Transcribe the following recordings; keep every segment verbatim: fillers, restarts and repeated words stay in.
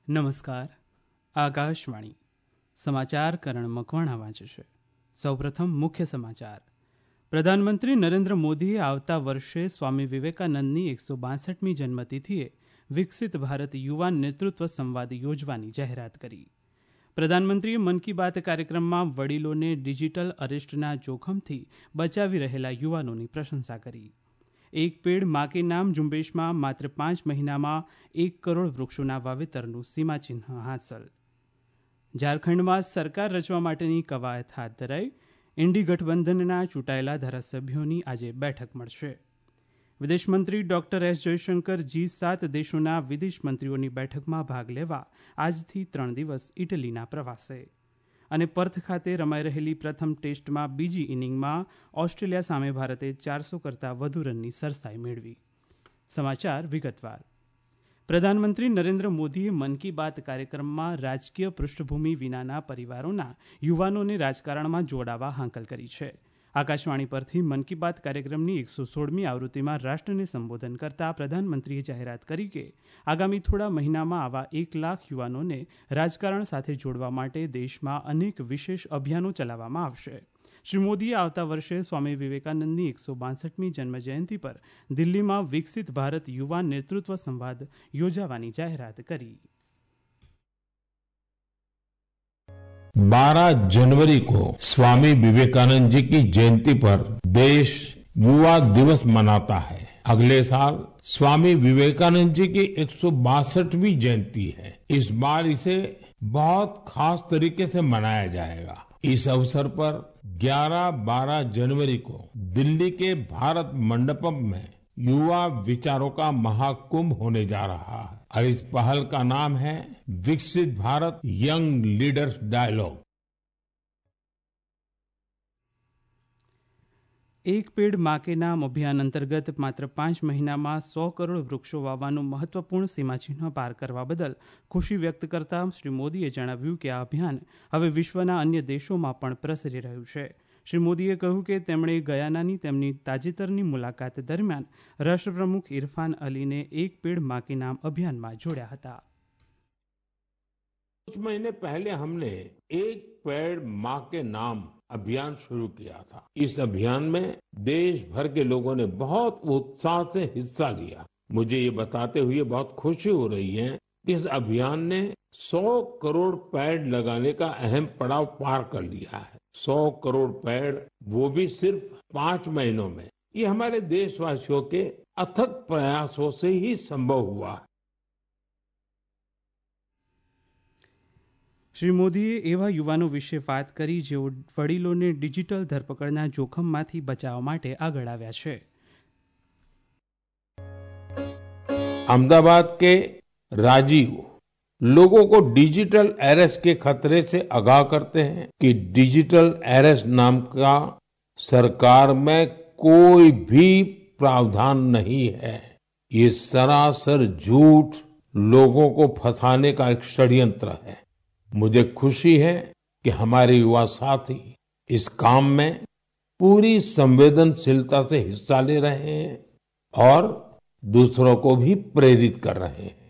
નમસ્કાર. આકાશવાણી સમાચાર કરણ મકવાણા વાંચે છે. સૌપ્રથમ મુખ્ય સમાચાર. પ્રધાનમંત્રી નરેન્દ્ર મોદીએ આવતા વર્ષે સ્વામી વિવેકાનંદની એકસો બાસઠમી જન્મતિથિએ વિકસિત ભારત યુવાન નેતૃત્વ સંવાદ યોજવાની જાહેરાત કરી. પ્રધાનમંત્રીએ મન કી બાત કાર્યક્રમમાં વડીલોને ડિજિટલ અરેસ્ટના જોખમથી બચાવી રહેલા યુવાનોની પ્રશંસા કરી. એક પેડ માં કે નામ ઝુંબેશમાં માત્ર પાંચ મહિનામાં એક કરોડ વૃક્ષોના વાવેતરનું સીમાચિહ્ન હાંસલ. ઝારખંડમાં સરકાર રચવા માટેની કવાયત હાથ ધરાઈ. ઇન્ડી ગઠબંધનના ચૂંટાયેલા ધારાસભ્યોની આજે બેઠક મળશે. વિદેશમંત્રી ડોક્ટર એસ જયશંકર જી સાત દેશોના વિદેશ મંત્રીઓની બેઠકમાં ભાગ લેવા આજથી ત્રણ દિવસ ઇટલીના પ્રવાસે. અને પર્થ ખાતે રમાઈ રહેલી પ્રથમ ટેસ્ટમાં બીજી ઇનિંગમાં ઓસ્ટ્રેલિયા સામે ભારતે ચારસો કરતાં વધુ રનની સરસાઈ મેળવી. સમાચાર વિગતવાર. પ્રધાનમંત્રી નરેન્દ્ર મોદીએ મન કી બાત કાર્યક્રમમાં રાજકીય પૃષ્ઠભૂમિ વિનાના પરિવારોના યુવાનોને રાજકારણમાં જોડાવા હાંકલ કરી છે. આકાશવાણી પરથી મન કી બાત કાર્યક્રમની એકસો સોળમી આવૃત્તિમાં રાષ્ટ્રને સંબોધન કરતા પ્રધાનમંત્રીએ જાહેરાત કરી કે આગામી થોડા મહિનામાં આવા એક લાખ યુવાનોને રાજકારણ સાથે જોડવા માટે દેશમાં અનેક વિશેષ અભિયાનો ચલાવવામાં આવશે. શ્રી મોદીએ આવતા વર્ષે સ્વામી વિવેકાનંદની એકસો બાસઠમી જન્મજયંતિ પર દિલ્હીમાં વિકસિત ભારત યુવાન નેતૃત્વ સંવાદ યોજાવાની જાહેરાત કરી. बारह जनवरी को स्वामी विवेकानंद जी की जयंती पर देश युवा दिवस मनाता है. अगले साल स्वामी विवेकानंद जी की एक सौ बासठवीं जयंती है. इस बार इसे बहुत खास तरीके से मनाया जाएगा. इस अवसर पर ग्यारह बारह जनवरी को दिल्ली के भारत मंडपम में युवा विचारों का महाकुंभ होने जा रहा है और इस पहल का नाम है विकसित भारत यंग लीडर्स डायलॉग. એક પેડ માં કે નામ અભિયાન અંતર્ગત માત્ર પાંચ મહિનામાં સો કરોડ વૃક્ષો વાવવાનું મહત્વપૂર્ણ સીમાચિહ્ન પાર કરવા બદલ ખુશી વ્યક્ત કરતા શ્રી મોદીએ જણાવ્યું કે આ અભિયાન હવે વિશ્વના અન્ય દેશોમાં પણ પ્રસરી રહ્યું છે. શ્રી મોદીએ કહ્યું કે તેમણે ગયાનાની તેમની તાજેતરની મુલાકાત દરમિયાન રાષ્ટ્રપ્રમુખ ઇરફાન અલીને એક પેડ માં કે નામ અભિયાનમાં જોડ્યા હતા. कुछ महीने पहले हमने एक पेड़ माँ के नाम अभियान शुरू किया था. इस अभियान में देश भर के लोगों ने बहुत उत्साह से हिस्सा लिया. मुझे ये बताते हुए बहुत खुशी हो रही है कि इस अभियान ने सौ करोड़ पेड़ लगाने का अहम पड़ाव पार कर लिया है. सौ करोड़ पेड़ वो भी सिर्फ पांच महीनों में. ये हमारे देशवासियों के अथक प्रयासों से ही संभव हुआ है. શ્રી મોદીએ એવા યુવાનો વિશે વાત કરી જેઓ વડીલોને ડિજિટલ ધરપકડના જોખમમાંથી બચાવવા માટે આગળ આવ્યા છે. अहमदाबाद के राजीव लोगों को डिजिटल अरेस्ट के खतरे से आगाह करते हैं कि डिजिटल अरेस्ट नाम का सरकार में कोई भी प्रावधान नहीं है. ये सरासर झूठ लोगों को फंसाने का एक षड्यंत्र है. मुझे खुशी है कि हमारे युवा साथी इस काम में पूरी संवेदनशीलता से हिस्सा ले रहे हैं और दूसरों को भी प्रेरित कर रहे हैं.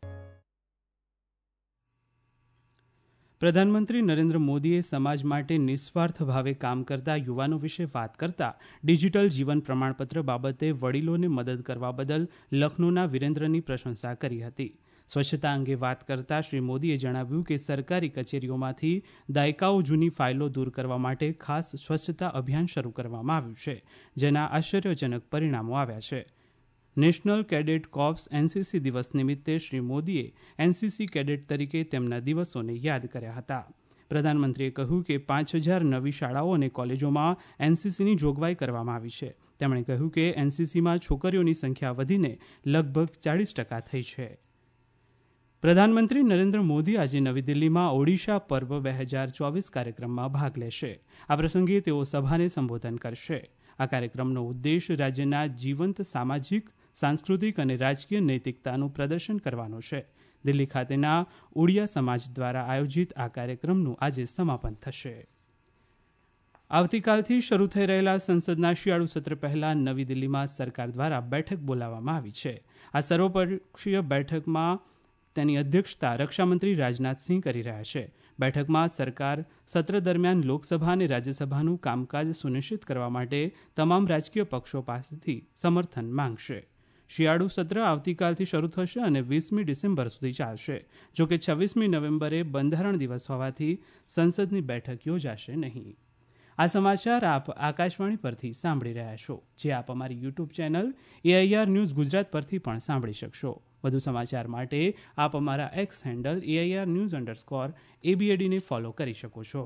પ્રધાનમંત્રી નરેન્દ્ર મોદીએ સમાજ માટે નિસ્વાર્થ ભાવે કામ કરતા યુવાનો વિશે વાત કરતા ડિજિટલ જીવન પ્રમાણપત્ર બાબતે વડીલોને મદદ કરવા બદલ લખનૌના વિરેન્દ્રની પ્રશંસા કરી હતી. સ્વચ્છતા અંગે વાત કરતા શ્રી મોદીએ જણાવ્યું કે સરકારી કચેરીઓમાંથી દાયકાઓ જૂની ફાઇલો દૂર કરવા માટે ખાસ સ્વચ્છતા અભિયાન શરૂ કરવામાં આવ્યું છે, જેના આશ્ચર્યજનક પરિણામો આવ્યા છે. નેશનલ કેડેટ કોર્પ્સ એનસીસી દિવસ નિમિત્તે શ્રી મોદીએ એનસીસી કેડેટ તરીકે તેમના દિવસોને યાદ કર્યા હતા. પ્રધાનમંત્રીએ કહ્યું કે પાંચ હજાર નવી શાળાઓ અને કોલેજોમાં એનસીસીની જોગવાઈ કરવામાં આવી છે. તેમણે કહ્યું કે એનસીસીમાં છોકરીઓની સંખ્યા વધીને લગભગ ચાળીસ ટકા થઈ છે. પ્રધાનમંત્રી નરેન્દ્ર મોદી આજે નવી દિલ્હીમાં ઓડિશા પર્વ બે હજાર ચોવીસ કાર્યક્રમમાં ભાગ લેશે. આ પ્રસંગે તેઓ સભાને સંબોધન કરશે. આ કાર્યક્રમનો ઉદ્દેશ રાજ્યના જીવંત સામાજિક, સાંસ્કૃતિક અને રાજકીય નૈતિકતાનું પ્રદર્શન કરવાનો છે. દિલ્હી ખાતેના ઉડિયા સમાજ દ્વારા આયોજિત આ કાર્યક્રમનું આજે સમાપન થશે. આવતીકાલથી શરૂ થઈ રહેલા સંસદના શિયાળુ સત્ર પહેલા નવી દિલ્હીમાં સરકાર દ્વારા બેઠક બોલાવવામાં આવી છે. આ સર્વપક્ષીય બેઠકમાં તેની અધ્યક્ષતા રક્ષામંત્રી રાજનાથસિંહ કરી રહ્યા છે. બેઠકમાં સરકાર સત્ર દરમિયાન લોકસભા અને રાજ્યસભાનું કામકાજ સુનિશ્ચિત કરવા માટે તમામ રાજકીય પક્ષો પાસેથી સમર્થન માંગશે. શિયાળુ સત્ર આવતીકાલથી શરૂ થશે અને વીસમી ડિસેમ્બર સુધી ચાલશે. જોકે છવ્વીસમી નવેમ્બરે બંધારણ દિવસ હોવાથી સંસદની બેઠક યોજાશે નહીં. આ સમાચાર આપ આકાશવાણી પરથી સાંભળી રહ્યા છો, જે આપ અમારી YouTube channel AIR news Gujarat પરથી પણ સાંભળી શકશો. વધુ સમાચાર માટે આપ અમારા X handle AIR news underscore એબીએડીને ફોલો કરી શકો છો.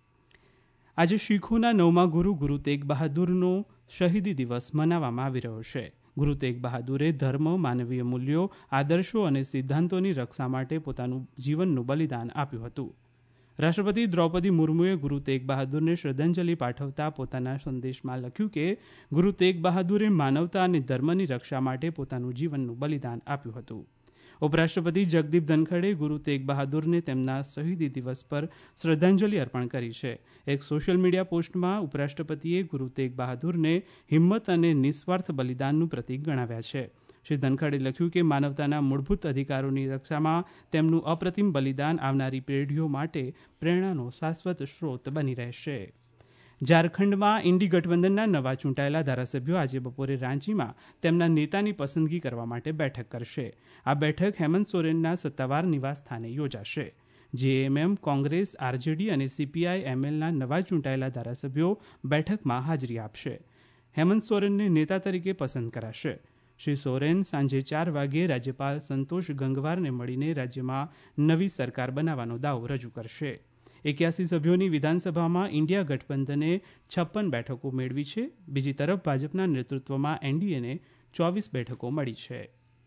આજે શીખોના નવમા ગુરુ ગુરુ તેગ બહાદુરનો શહીદી દિવસ મનાવવામાં આવી રહ્યો છે. ગુરુ તેગ બહાદુરે ધર્મ, માનવીય મૂલ્યો, આદર્શો અને સિદ્ધાંતોની રક્ષા માટે પોતાનું જીવનનું બલિદાન આપ્યું હતું. રાષ્ટ્રપતિ દ્રૌપદી મુર્મુએ ગુરુ તેગ બહાદુરને શ્રદ્ધાંજલિ પાઠવતા પોતાના સંદેશમાં લખ્યું કે ગુરુ તેગ બહાદુરે માનવતા અને ધર્મની રક્ષા માટે પોતાનું જીવનનું બલિદાન આપ્યું હતું. ઉપરાષ્ટ્રપતિ જગદીપ ધનખડે ગુરુ તેગ બહાદુરને તેમના શહીદી દિવસ પર શ્રદ્ધાંજલિ અર્પણ કરી છે. એક સોશિયલ મીડિયા પોસ્ટમાં ઉપરાષ્ટ્રપતિએ ગુરુ તેગ બહાદુરને હિંમત અને નિસ્વાર્થ બલિદાનનું પ્રતીક ગણાવ્યા છે. શ્રી ધનખડે લખ્યું કે માનવતાના મૂળભૂત અધિકારોની રક્ષામાં તેમનું અપ્રતિમ બલિદાન આવનારી પેઢીઓ માટે પ્રેરણાનો શાશ્વત સ્ત્રોત બની રહેશે. ઝારખંડમાં ઇન્ડી ગઠબંધનના નવા ચૂંટાયેલા ધારાસભ્યો આજે બપોરે રાંચીમાં તેમના નેતાની પસંદગી કરવા માટે બેઠક કરશે. આ બેઠક હેમંત સોરેનના સત્તાવાર નિવાસસ્થાને યોજાશે. જેએમએમ, કોંગ્રેસ, આરજેડી અને સીપીઆઈ એમએલના નવા ચૂંટાયેલા ધારાસભ્યો બેઠકમાં હાજરી આપશે. હેમંત સોરેનને નેતા તરીકે પસંદ કરાશે. શ્રી સોરેન સાંજે ચાર વાગ્યે રાજ્યપાલ સંતોષ ગંગવારને મળીને રાજ્યમાં નવી સરકાર બનાવવાનો દાવો રજૂ કરશે. એક્યાસી સભ્યોની વિધાનસભામાં ઇન્ડિયા ગઠબંધને છપ્પન બેઠકો મેળવી છે. બીજી તરફ ભાજપના નેતૃત્વમાં એનડીએને ચોવીસ બેઠકો મળી છે.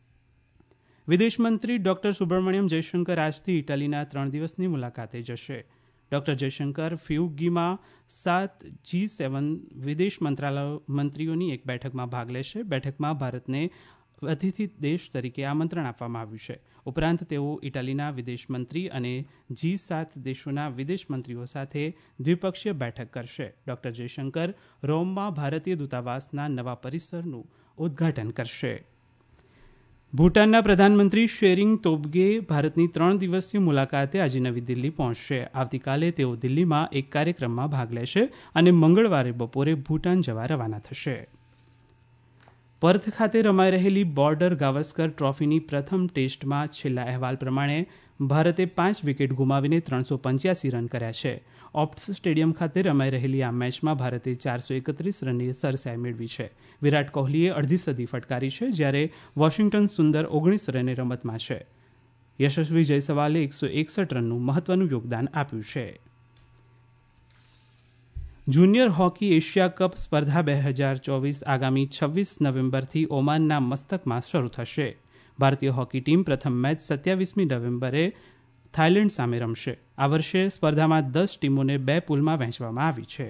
વિદેશમંત્રી ડોક્ટર સુબ્રમણ્યમ જયશંકર આજથી ઇટાલીના ત્રણ દિવસની મુલાકાતે જશે. ડોક્ટર જયશંકર ફિયુગીમાં સાત જી સેવન વિદેશ મંત્રાલય મંત્રીઓની એક બેઠકમાં ભાગ લેશે. બેઠકમાં ભારતને અતિથિ દેશ તરીકે આમંત્રણ આપવામાં આવ્યું છે. ઉપરાંત તેઓ ઇટાલીના વિદેશ મંત્રી અને જી સાત દેશોના વિદેશ મંત્રીઓ સાથે દ્વિપક્ષીય બેઠક કરશે. ડોક્ટર જયશંકર રોમમાં ભારતીય દૂતાવાસના નવા પરિસરનું ઉદ્ઘાટન કરશે. ભૂટાનના પ્રધાનમંત્રી શેરિંગ તોબ્ગે ભારતની ત્રણ દિવસીય મુલાકાતે આજે નવી દિલ્હી પહોંચશે. આવતીકાલે તેઓ દિલ્હીમાં એક કાર્યક્રમમાં ભાગ લેશે અને મંગળવારે બપોરે ભૂટાન જવા રવાના થશે. પર્થ ખાતે રમાઈ રહેલી બોર્ડર ગાવસ્કર ટ્રોફીની પ્રથમ ટેસ્ટમાં છેલ્લા અહેવાલ પ્રમાણે ભારતે પાંચ વિકેટ ગુમાવીને ત્રણસો પંચ્યાસી રન કર્યા છે. ઓપ્ટ્સ સ્ટેડિયમ ખાતે રમાઈ રહેલી આ મેચમાં ભારતે ચારસો એકત્રીસ રનની સરસાઈ મેળવી છે. વિરાટ કોહલીએ અડધી સદી ફટકારી છે, જ્યારે વોશિંગ્ટન સુંદર ઓગણીસ રને રમતમાં છે. યશસ્વી જયસવાલે એકસો એકસઠ રનનું મહત્વનું યોગદાન આપ્યું છે. જુનિયર હોકી એશિયા કપ સ્પર્ધા બે હજાર ચોવીસ આગામી છવ્વીસ નવેમ્બરથી ઓમાનના મસ્તકમાં શરૂ થશે. ભારતીય હોકી ટીમ પ્રથમ મેચ સત્યાવીસમી નવેમ્બરે થાઇલેન્ડ સામે રમશે. આ વર્ષે સ્પર્ધામાં દસ ટીમોને બે પૂલમાં વહેંચવામાં આવી છે.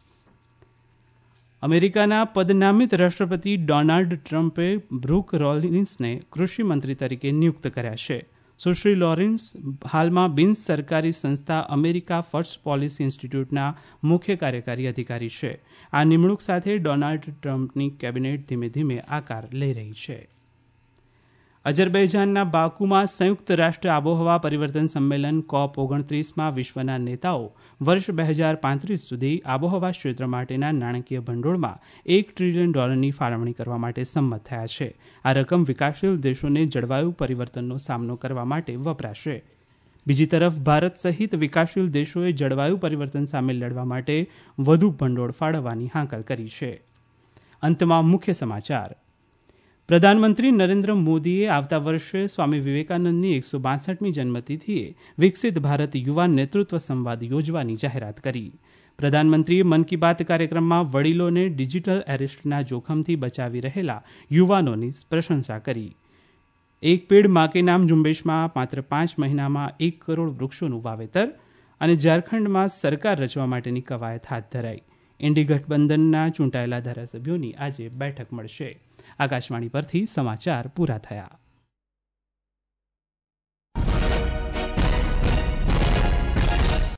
અમેરિકાના પદનામિત રાષ્ટ્રપતિ ડોનાલ્ડ ટ્રમ્પે બ્રુક રોલિન્સને કૃષિ મંત્રી તરીકે નિયુક્ત કર્યા છે. સુશ્રી લોરેન્સ હાલમાં બિન સરકારી સંસ્થા અમેરિકા ફર્સ્ટ પોલિસી ઇન્સ્ટિટ્યૂટના મુખ્ય કાર્યકારી અધિકારી છે. આ નિમણૂક સાથે ડોનાલ્ડ ટ્રમ્પની કેબિનેટ ધીમે ધીમે આકાર લઈ રહી છે. અજરબૈજાનના બાકુમાં સંયુક્ત રાષ્ટ્ર આબોહવા પરિવર્તન સંમેલન કોપ ઓગણત્રીસમાં વિશ્વના નેતાઓ વર્ષ બે હજાર પાંત્રીસ સુધી આબોહવા ક્ષેત્ર માટેના નાણાકીય ભંડોળમાં એક ટ્રિલિયન ડોલરની ફાળવણી કરવા માટે સંમત થયા છે. આ રકમ વિકાસશીલ દેશોને જળવાયુ પરિવર્તનનો સામનો કરવા માટે વપરાશે. બીજી તરફ ભારત સહિત વિકાસશીલ દેશોએ જળવાયુ પરિવર્તન સામે લડવા માટે વધુ ભંડોળ ફાળવવાની હાંકલ કરી છે. અંતમાં મુખ્ય સમાચાર. પ્રધાનમંત્રી નરેન્દ્ર મોદીએ આવતા વર્ષે સ્વામી વિવેકાનંદની એકસો બાસઠમી જન્મતિથિએ વિકસિત ભારત યુવા નેતૃત્વ સંવાદ યોજવાની જાહેરાત કરી. પ્રધાનમંત્રીએ મન કી બાત કાર્યક્રમમાં વડીલોને ડિજિટલ એરેસ્ટના જોખમથી બચાવી રહેલા યુવાનોની પ્રશંસા કરી. એક પેડ માં કે નામ ઝુંબેશમાં માત્ર પાંચ મહિનામાં એક કરોડ વૃક્ષોનું વાવેતર અને ઝારખંડમાં સરકાર રચવા માટેની કવાયત હાથ ધરાઈ. ઇન્ડી ગઠબંધનના ચૂંટાયેલા ધારાસભ્યોની આજે બેઠક મળશે. આકાશવાણી પરથી સમાચાર પૂરા થયા.